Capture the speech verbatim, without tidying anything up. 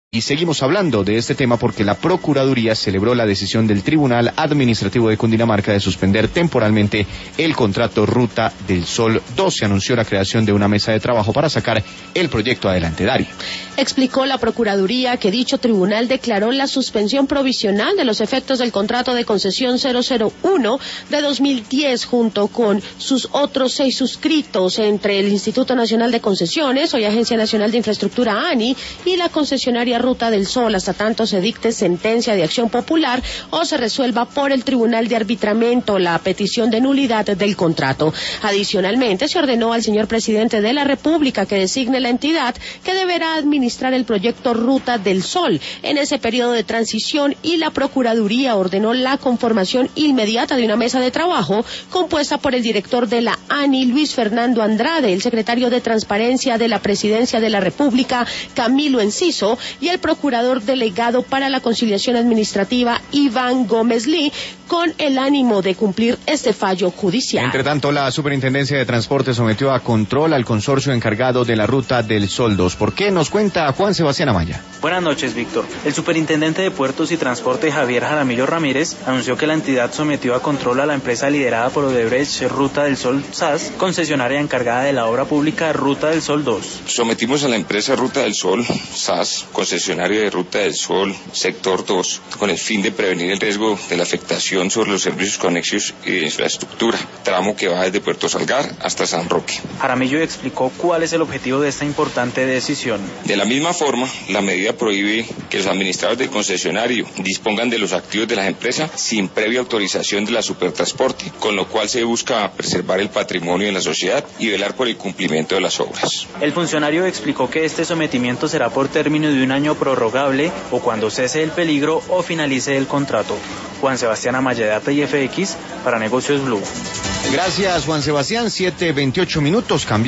Y seguimos hablando de este tema porque la Procuraduría celebró la decisión del Tribunal Administrativo de Cundinamarca de suspender temporalmente el contrato Ruta del Sol dos. Se anunció la creación de una mesa de trabajo para sacar el proyecto adelante. Dari. Explicó la Procuraduría que dicho tribunal declaró la suspensión provisional de los efectos del contrato de concesión cero cero uno de dos mil diez junto con sus otros seis suscritos entre el Instituto Nacional de Concesiones, hoy Agencia Nacional de Infraestructura ANI, y la concesionaria Ruta del Sol, hasta tanto se dicte sentencia de acción popular o se resuelva por el Tribunal de Arbitramiento la petición de nulidad del contrato. Adicionalmente, se ordenó al señor presidente de la República que designe la entidad que deberá administrar el proyecto Ruta del Sol en ese periodo de transición, y la Procuraduría ordenó la conformación inmediata de una mesa de trabajo compuesta por el director de la ANI, Luis Fernando Andrade, el secretario de Transparencia de la Presidencia de la República, Camilo Enciso, y el procurador delegado para la conciliación administrativa, Iván Gómez Lee, con el ánimo de cumplir este fallo judicial. Entre tanto, la Superintendencia de Transporte sometió a control al consorcio encargado de la Ruta del Sol dos. ¿Por qué? Nos cuenta Juan Sebastián Amaya. Buenas noches, Víctor. El superintendente de Puertos y Transporte, Javier Jaramillo Ramírez, anunció que la entidad sometió a control a la empresa liderada por Odebrecht, Ruta del Sol S A S, concesionaria encargada de la obra pública Ruta del Sol dos. Sometimos a la empresa Ruta del Sol S A S, concesionario de Ruta del Sol Sector dos, con el fin de prevenir el riesgo de la afectación sobre los servicios conexos y de infraestructura, tramo que va desde Puerto Salgar hasta San Roque. Jaramillo explicó cuál es el objetivo de esta importante decisión. De la misma forma, la medida prohíbe que los administradores del concesionario dispongan de los activos de las empresas sin previa autorización de la Supertransporte, con lo cual se busca preservar el patrimonio de la sociedad y velar por el cumplimiento de las obras. El funcionario explicó que este sometimiento será por término de un año prorrogable o cuando cese el peligro o finalice el contrato. Juan Sebastián Amaya, de A T I F X, para Negocios Blue. Gracias, Juan Sebastián. siete veintiocho minutos. Cambio.